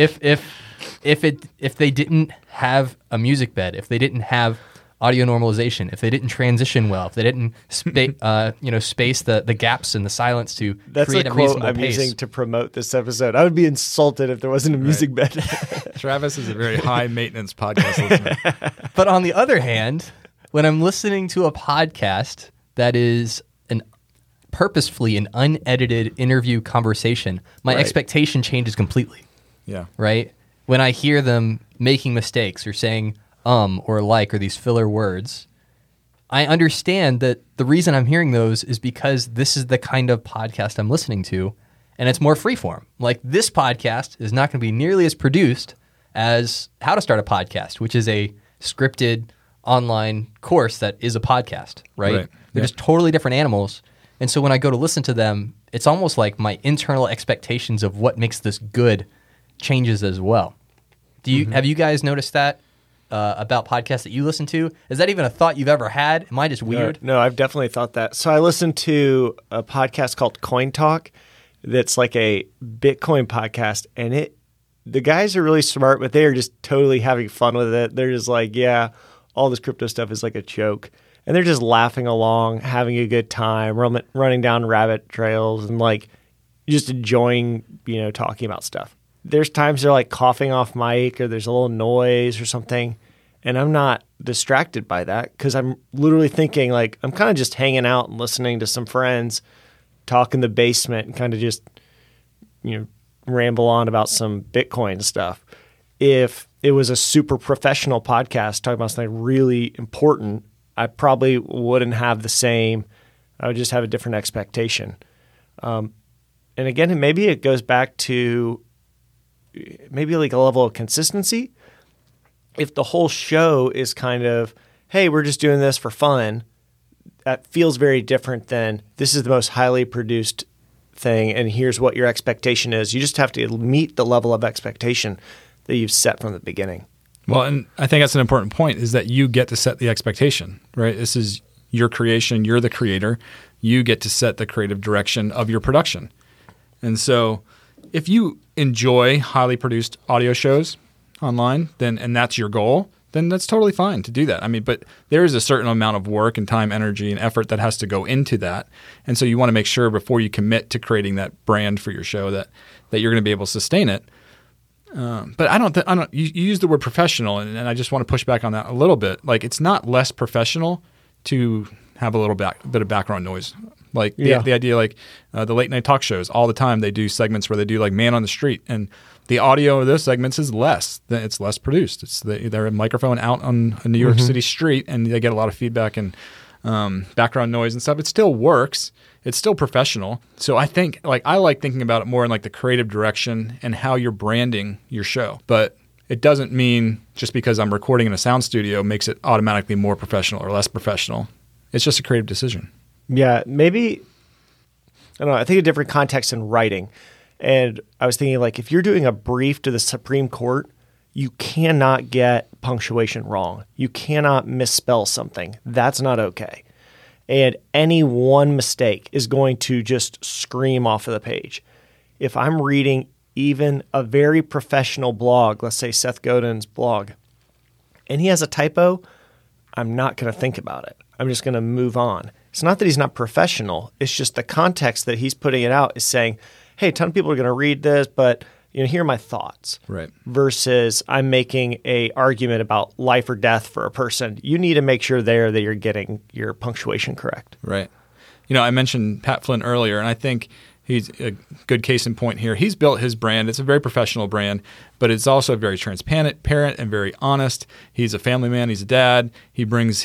Speaker 3: If they didn't have a music bed, if they didn't have audio normalization, if they didn't transition well, if they didn't space the gaps and the silence to create a reasonable pace. That's a quote
Speaker 2: I'm using to promote this episode. I would be insulted if there wasn't a music bed.
Speaker 1: Travis is a very high maintenance podcast listener.
Speaker 3: But on the other hand, when I'm listening to a podcast that is purposefully an unedited interview conversation, my expectation changes completely.
Speaker 1: Yeah.
Speaker 3: Right? When I hear them making mistakes or saying or like or these filler words, I understand that the reason I'm hearing those is because this is the kind of podcast I'm listening to, and it's more freeform. Like this podcast is not going to be nearly as produced as How to Start a Podcast, which is a scripted online course that is a podcast, right? They're just totally different animals. And so when I go to listen to them, it's almost like my internal expectations of what makes this good changes as well. Have you guys noticed that about podcasts that you listen to? Is that even a thought you've ever had? Am I just weird?
Speaker 2: No, I've definitely thought that. So I listened to a podcast called Coin Talk that's like a Bitcoin podcast, and the guys are really smart, but they are just totally having fun with it. They're just like, yeah, all this crypto stuff is like a joke. And they're just laughing along, having a good time, running down rabbit trails, and like just enjoying, talking about stuff. There's times they're like coughing off mic or there's a little noise or something, and I'm not distracted by that because I'm literally thinking like I'm kind of just hanging out and listening to some friends talk in the basement and kind of just, ramble on about some Bitcoin stuff. If it was a super professional podcast talking about something really important, I probably wouldn't have the same. I would just have a different expectation. And again, maybe it goes back to maybe like a level of consistency. If the whole show is kind of, hey, we're just doing this for fun, that feels very different than this is the most highly produced thing and here's what your expectation is. You just have to meet the level of expectation that you've set from the beginning.
Speaker 1: Well, and I think that's an important point is that you get to set the expectation, right? This is your creation. You're the creator. You get to set the creative direction of your production. And so if you enjoy highly produced audio shows online, and that's your goal, then that's totally fine to do that. I mean, but there is a certain amount of work and time, energy, and effort that has to go into that. And so you want to make sure before you commit to creating that brand for your show that you're going to be able to sustain it. But I don't. You use the word professional, and I just want to push back on that a little bit. Like, it's not less professional to have a little bit of background noise. Like the idea, like the late night talk shows, all the time they do segments where they do like man on the street, and the audio of those segments is less. It's less produced. They're a microphone out on a New York City street, and they get a lot of feedback and background noise and stuff. It still works. It's still professional. So I think I like thinking about it more in like the creative direction and how you're branding your show. But it doesn't mean just because I'm recording in a sound studio makes it automatically more professional or less professional. It's just a creative decision.
Speaker 2: Yeah, maybe, I don't know, I think a different context in writing. And I was thinking like if you're doing a brief to the Supreme Court, you cannot get punctuation wrong. You cannot misspell something. That's not okay. And any one mistake is going to just scream off of the page. If I'm reading even a very professional blog, let's say Seth Godin's blog, and he has a typo, I'm not going to think about it. I'm just going to move on. It's not that he's not professional. It's just the context that he's putting it out is saying, hey, a ton of people are going to read this, but here are my thoughts.
Speaker 1: Right.
Speaker 2: Versus I'm making a argument about life or death for a person. You need to make sure there that you're getting your punctuation correct.
Speaker 1: Right. I mentioned Pat Flynn earlier, and I think he's a good case in point here. He's built his brand. It's a very professional brand, but it's also very transparent and very honest. He's a family man. He's a dad. He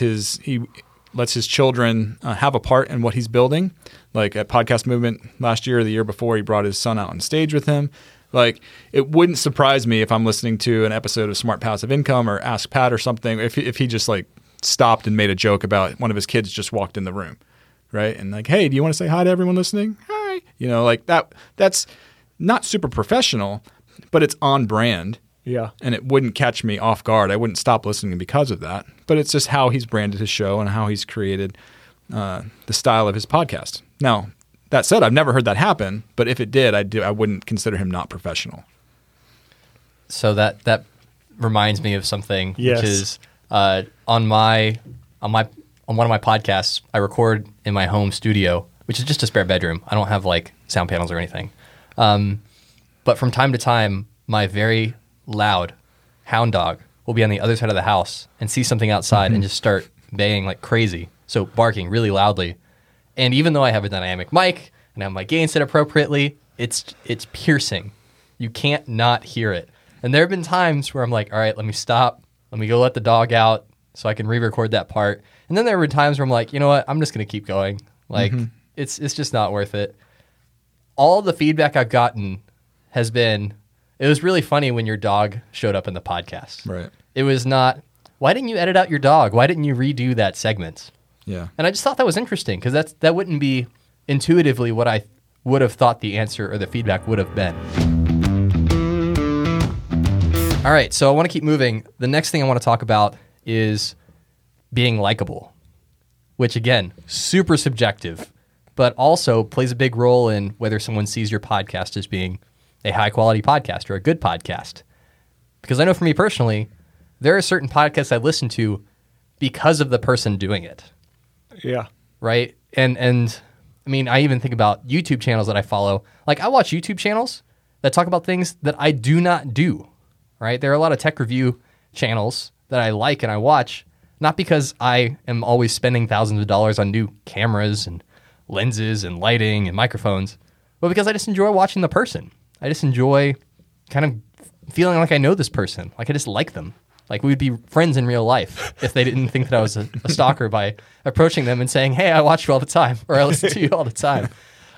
Speaker 1: lets his children have a part in what he's building. Like at Podcast Movement last year or the year before, he brought his son out on stage with him. Like, it wouldn't surprise me if I'm listening to an episode of Smart Passive Income or Ask Pat or something, if he just like stopped and made a joke about one of his kids just walked in the room, right? And like, hey, do you want to say hi to everyone listening? Hi. Like that's not super professional, but it's on brand.
Speaker 2: Yeah.
Speaker 1: And it wouldn't catch me off guard. I wouldn't stop listening because of that. But it's just how he's branded his show and how he's created the style of his podcast. Now, that said, I've never heard that happen, but if it did, I wouldn't consider him not professional.
Speaker 3: So that reminds me of something,
Speaker 2: yes.
Speaker 3: Which is on one of my podcasts, I record in my home studio, which is just a spare bedroom. I don't have like sound panels or anything. But from time to time, my very loud hound dog will be on the other side of the house and see something outside and just start baying like crazy. So barking really loudly. And even though I have a dynamic mic and I have my gain set appropriately, it's piercing. You can't not hear it. And there have been times where I'm like, all right, let me stop. Let me go let the dog out so I can re-record that part. And then there were times where I'm like, you know what? I'm just going to keep going. Like, it's just not worth it. All the feedback I've gotten has been, it was really funny when your dog showed up in the podcast.
Speaker 1: Right.
Speaker 3: It was not, why didn't you edit out your dog? Why didn't you redo that segment?
Speaker 1: Yeah.
Speaker 3: And I just thought that was interesting because that wouldn't be intuitively what I would have thought the answer or the feedback would have been. All right, so I want to keep moving. The next thing I want to talk about is being likable, which again, super subjective, but also plays a big role in whether someone sees your podcast as being a high-quality podcast or a good podcast. Because I know for me personally, there are certain podcasts I listen to because of the person doing it.
Speaker 2: Yeah.
Speaker 3: Right? And I mean, I even think about YouTube channels that I follow. Like, I watch YouTube channels that talk about things that I do not do, right? There are a lot of tech review channels that I like and I watch, not because I am always spending thousands of dollars on new cameras and lenses and lighting and microphones, but because I just enjoy watching the person. I just enjoy kind of feeling like I know this person, like I just like them. Like we would be friends in real life if they didn't think that I was a stalker by approaching them and saying, hey, I watch you all the time, or I listen to you all the time.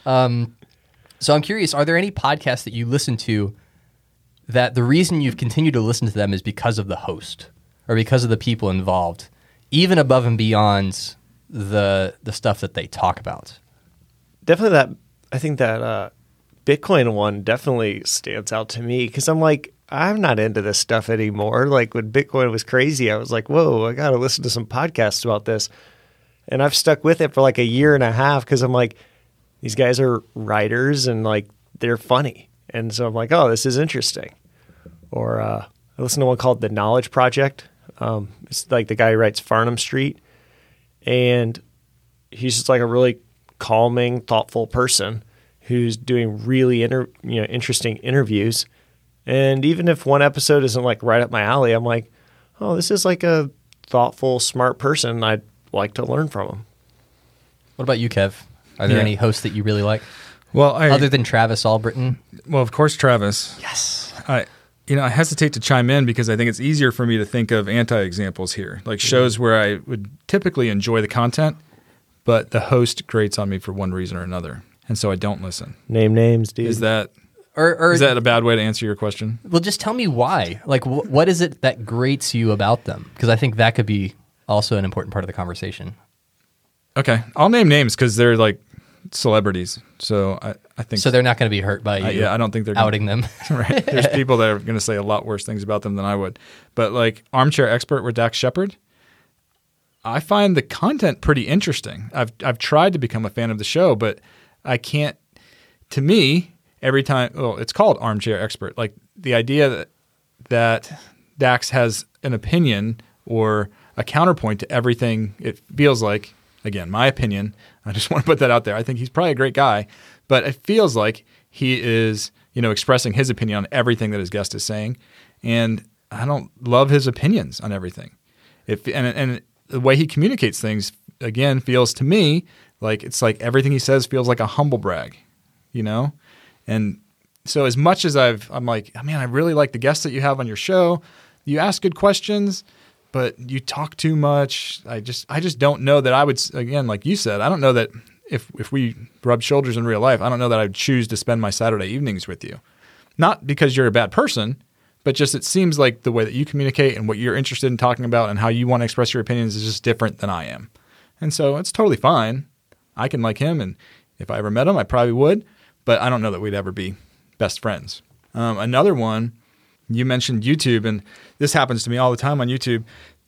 Speaker 3: So I'm curious, are there any podcasts that you listen to that the reason you've continued to listen to them is because of the host or because of the people involved, even above and beyond the stuff that they talk about?
Speaker 2: Definitely I think that Bitcoin one definitely stands out to me because I'm like, I'm not into this stuff anymore. Like when Bitcoin was crazy, I was like, whoa, I got to listen to some podcasts about this. And I've stuck with it for like a year and a half because I'm like, these guys are writers and like they're funny. And so I'm like, oh, this is interesting. Or I listened to one called The Knowledge Project. It's like the guy who writes Farnham Street. And he's just like a really calming, thoughtful person who's doing really interesting interviews. And even if one episode isn't like right up my alley, I'm like, oh, this is like a thoughtful, smart person. I'd like to learn from him.
Speaker 3: What about you, Kev? Are there any hosts that you really like?
Speaker 1: Well,
Speaker 3: other than Travis Albritton?
Speaker 1: Well, of course, Travis.
Speaker 3: Yes.
Speaker 1: I hesitate to chime in because I think it's easier for me to think of anti-examples here, like shows where I would typically enjoy the content, but the host grates on me for one reason or another, and so I don't listen.
Speaker 2: Name names, dude.
Speaker 1: Is that a bad way to answer your question?
Speaker 3: Well, just tell me why. Like, what is it that grates you about them? Because I think that could be also an important part of the conversation.
Speaker 1: Okay. I'll name names because they're like celebrities. So I think...
Speaker 3: So they're not going to be hurt by you
Speaker 1: I don't think they're
Speaker 3: outing them.
Speaker 1: Right. There's people that are going to say a lot worse things about them than I would. But like Armchair Expert with Dax Shepard, I find the content pretty interesting. I've tried to become a fan of the show, but I can't. To me, every time, it's called Armchair Expert. Like the idea that Dax has an opinion or a counterpoint to everything. It feels like, again, my opinion. I just want to put that out there. I think he's probably a great guy, but it feels like he is, expressing his opinion on everything that his guest is saying, and I don't love his opinions on everything. And the way he communicates things, again, feels to me like it's like everything he says feels like a humble brag, And so as much as I'm like, oh, man, I really like the guests that you have on your show. You ask good questions, but you talk too much. I just don't know that I would, again, like you said, I don't know that if we rub shoulders in real life, I don't know that I would choose to spend my Saturday evenings with you. Not because you're a bad person, but just it seems like the way that you communicate and what you're interested in talking about and how you want to express your opinions is just different than I am. And so it's totally fine. I can like him, and if I ever met him, I probably would, but I don't know that we'd ever be best friends. Another one, you mentioned YouTube, and this happens to me all the time on YouTube.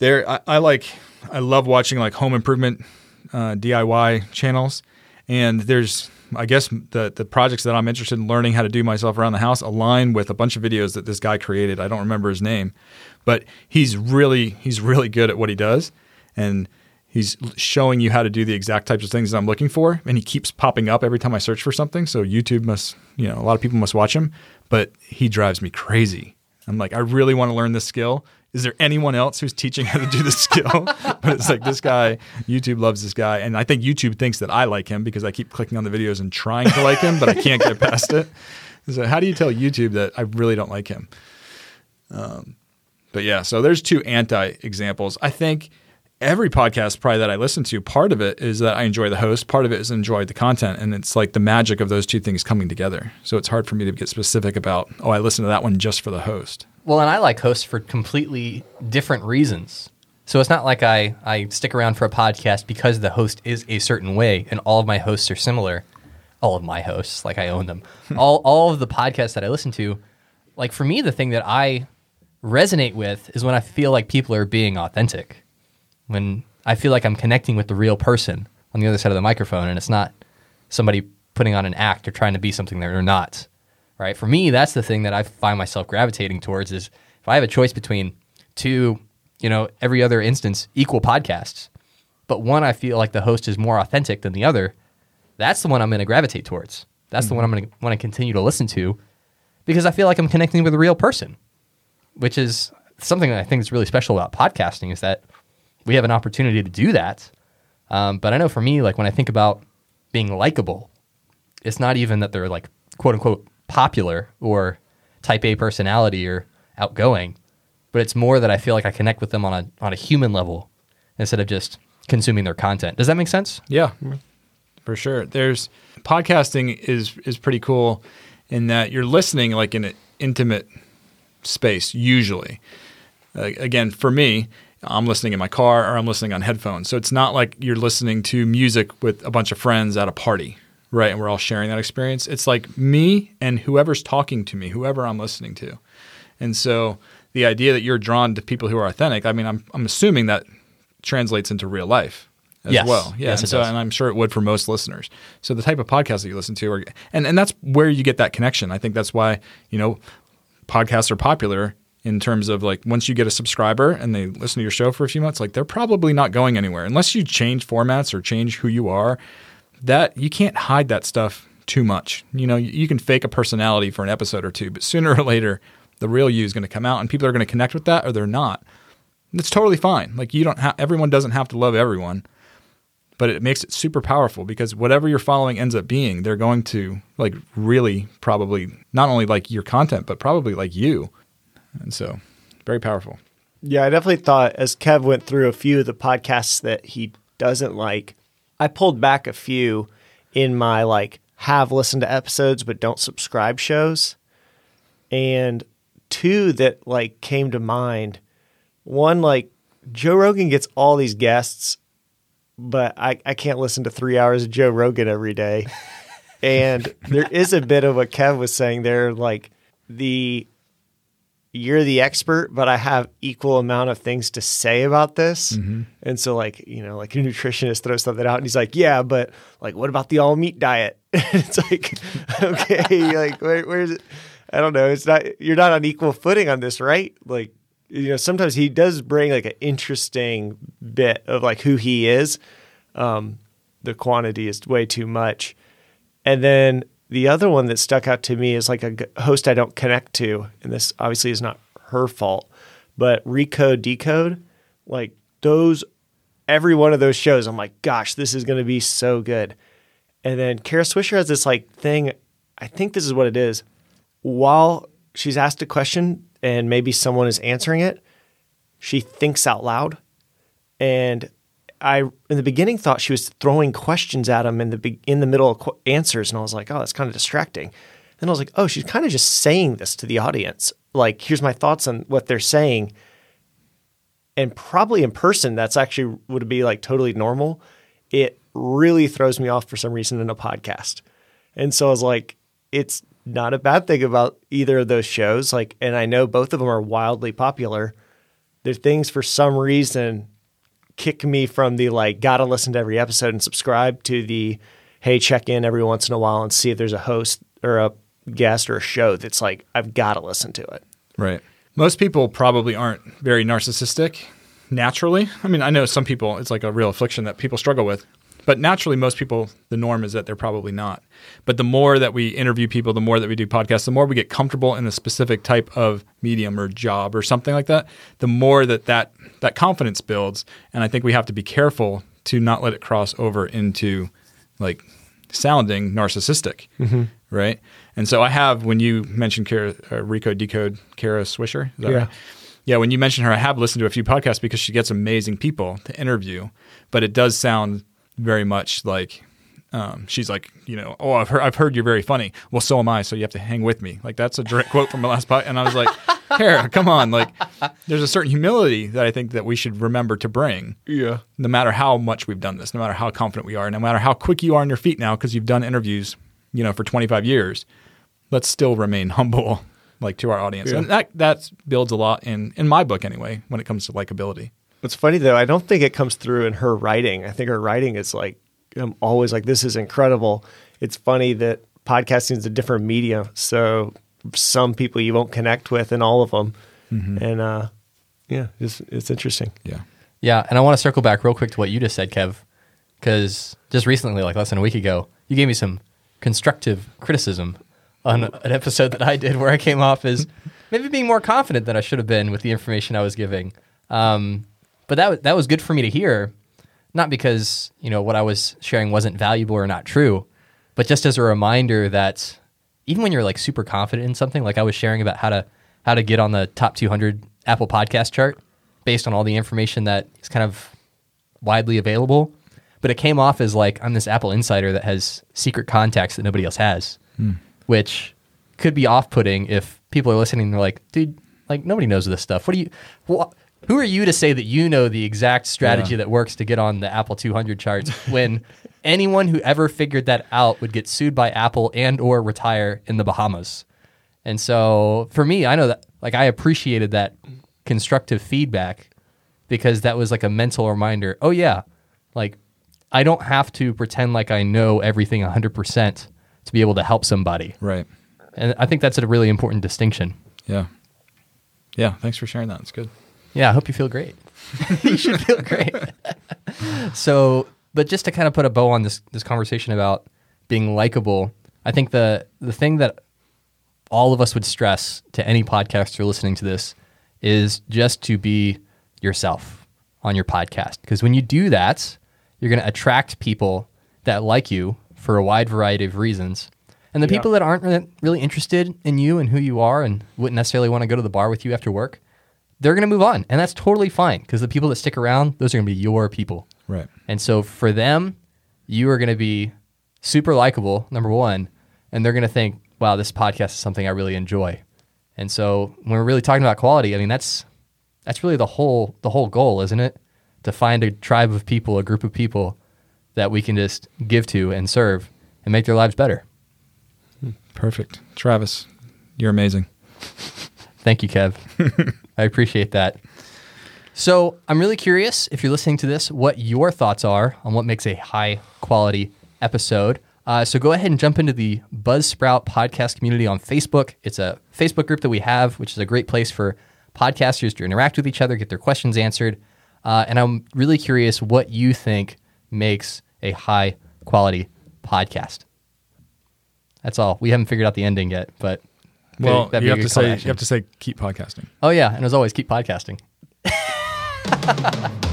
Speaker 1: I love watching like home improvement DIY channels, and there's, I guess, the projects that I'm interested in learning how to do myself around the house align with a bunch of videos that this guy created. I don't remember his name, but he's really good at what he does, and he's showing you how to do the exact types of things that I'm looking for, and he keeps popping up every time I search for something. So YouTube must, a lot of people must watch him, but he drives me crazy. I'm like, I really want to learn this skill. Is there anyone else who's teaching how to do this skill? But it's like this guy, YouTube loves this guy. And I think YouTube thinks that I like him because I keep clicking on the videos and trying to like him, but I can't get past it. So how do you tell YouTube that I really don't like him? But yeah, so there's two anti-examples. I think every podcast probably that I listen to, part of it is that I enjoy the host, part of it is enjoy the content, and it's like the magic of those two things coming together. So it's hard for me to get specific about, I listen to that one just for the host.
Speaker 3: Well, and I like hosts for completely different reasons. So it's not like I stick around for a podcast because the host is a certain way and all of my hosts are similar. All of my hosts, like I own them. all of the podcasts that I listen to, like for me, the thing that I resonate with is when I feel like people are being authentic. When I feel like I'm connecting with the real person on the other side of the microphone and it's not somebody putting on an act or trying to be something they're not, right? For me, that's the thing that I find myself gravitating towards is if I have a choice between two, every other instance, equal podcasts, but one I feel like the host is more authentic than the other, that's the one I'm going to gravitate towards. That's the one I'm going to want to continue to listen to because I feel like I'm connecting with a real person, which is something that I think is really special about podcasting is that we have an opportunity to do that. But I know for me, like when I think about being likable, it's not even that they're like quote unquote popular or type A personality or outgoing, but it's more that I feel like I connect with them on a human level instead of just consuming their content. Does that make sense?
Speaker 1: Yeah, for sure. Podcasting is pretty cool in that you're listening like in an intimate space usually. Again, for me, I'm listening in my car or I'm listening on headphones. So it's not like you're listening to music with a bunch of friends at a party, right? And we're all sharing that experience. It's like me and whoever's talking to me, whoever I'm listening to. And so the idea that you're drawn to people who are authentic, I mean, I'm assuming that translates into real life as well. Yeah.
Speaker 3: Yes,
Speaker 1: and I'm sure it would for most listeners. So the type of podcasts that you listen to and that's where you get that connection. I think that's why, podcasts are popular in terms of like once you get a subscriber and they listen to your show for a few months, like they're probably not going anywhere unless you change formats or change who you are. That you can't hide that stuff too much. You can fake a personality for an episode or two, but sooner or later, the real you is going to come out and people are going to connect with that or they're not. And it's totally fine. Like everyone doesn't have to love everyone, but it makes it super powerful because whatever your following ends up being, they're going to like really probably not only like your content, but probably like you. And so very powerful.
Speaker 2: Yeah, I definitely thought as Kev went through a few of the podcasts that he doesn't like, I pulled back a few in my like have listened to episodes but don't subscribe shows. And two that like came to mind. One, like Joe Rogan gets all these guests, but I can't listen to 3 hours of Joe Rogan every day. And there is a bit of what Kev was saying there, like you're the expert, but I have equal amount of things to say about this.
Speaker 1: Mm-hmm.
Speaker 2: And so like, you know, like a nutritionist throws something out and he's like, yeah, but like, what about the all meat diet? It's like, okay, like where's it? I don't know. You're not on equal footing on this, right? Like, you know, sometimes he does bring like an interesting bit of like who he is. The quantity is way too much. And then the other one that stuck out to me is like a host I don't connect to, and this obviously is not her fault, but Recode Decode, like every one of those shows, I'm like, gosh, this is going to be so good. And then Kara Swisher has this like thing, I think this is what it is. While she's asked a question and maybe someone is answering it, she thinks out loud. And I, in the beginning, thought she was throwing questions at him in the middle of answers, and I was like, oh, that's kind of distracting. Then I was like, oh, she's kind of just saying this to the audience. Like, here's my thoughts on what they're saying. And probably in person, that's actually would be like totally normal. It really throws me off for some reason in a podcast. And so I was like, it's not a bad thing about either of those shows. Like, and I know both of them are wildly popular. They're things for some reason kick me from the like gotta listen to every episode and subscribe to the hey, check in every once in a while and see if there's a host or a guest or a show that's like I've got to listen to it.
Speaker 1: Right. Most people probably aren't very narcissistic naturally. I mean, I know some people it's like a real affliction that people struggle with, but naturally most people, the norm is that they're probably not. But the more that we interview people, the more that we do podcasts, the more we get comfortable in a specific type of medium or job or something like that, the more that confidence builds. And I think we have to be careful to not let it cross over into like sounding narcissistic, right? And so I have, when you mentioned Recode Decode, Kara Swisher, is that right? Yeah, when you mentioned her, I have listened to a few podcasts because she gets amazing people to interview, but it does sound very much like she's like, you know, oh, I've heard you're very funny. Well, so am I. So you have to hang with me. Like that's a direct quote from my last podcast. And I was like, Kara, come on. Like there's a certain humility that I think that we should remember to bring. Yeah. No matter how much we've done this, no matter how confident we are, no matter how quick you are on your feet now, because you've done interviews, you know, for 25 years, let's still remain humble, like to our audience. Yeah. And that builds a lot in my book anyway, when it comes to likability.
Speaker 2: What's funny though, I don't think it comes through in her writing. I think her writing is like, I'm always like, this is incredible. It's funny that podcasting is a different medium. So some people you won't connect with in all of them. And yeah, it's interesting.
Speaker 1: Yeah.
Speaker 3: Yeah. And I want to circle back real quick to what you just said, Kev, because just recently, like less than a week ago, you gave me some constructive criticism on an episode that I did where I came off as maybe being more confident than I should have been with the information I was giving. But that was good for me to hear, not because, you know, what I was sharing wasn't valuable or not true, but just as a reminder that even when you're like super confident in something, like I was sharing about how to get on the top 200 Apple podcast chart based on all the information that is kind of widely available, but it came off as like I'm this Apple insider that has secret contacts that nobody else has, which could be off-putting if people are listening and they're like, dude, like nobody knows this stuff. Who are you to say that you know the exact strategy that works to get on the Apple 200 charts when anyone who ever figured that out would get sued by Apple and or retire in the Bahamas? And so for me, I know that like I appreciated that constructive feedback because that was like a mental reminder. Oh yeah, like I don't have to pretend like I know everything 100% to be able to help somebody.
Speaker 1: Right.
Speaker 3: And I think that's a really important distinction.
Speaker 1: Yeah. Yeah. Thanks for sharing that. It's good.
Speaker 3: Yeah, I hope you feel great. You should feel great. So, but just to kind of put a bow on this conversation about being likable, I think the thing that all of us would stress to any podcaster listening to this is just to be yourself on your podcast. Because when you do that, you're going to attract people that like you for a wide variety of reasons. And the people that aren't really interested in you and who you are and wouldn't necessarily want to go to the bar with you after work, they're going to move on. And that's totally fine because the people that stick around, those are going to be your people.
Speaker 1: Right. And
Speaker 3: so for them, you are going to be super likable, number one, and they're going to think, wow, this podcast is something I really enjoy. And so when we're really talking about quality, I mean, that's really the whole goal, isn't it? To find a tribe of people, a group of people that we can just give to and serve and make their lives better.
Speaker 1: Perfect. Travis, you're amazing.
Speaker 3: Thank you, Kev. I appreciate that. So I'm really curious, if you're listening to this, what your thoughts are on what makes a high quality episode. So go ahead and jump into the Buzzsprout podcast community on Facebook. It's a Facebook group that we have, which is a great place for podcasters to interact with each other, get their questions answered. And I'm really curious what you think makes a high quality podcast. That's all. We haven't figured out the ending yet, but
Speaker 1: well, you have to say keep podcasting.
Speaker 3: Oh yeah, and as always, keep podcasting.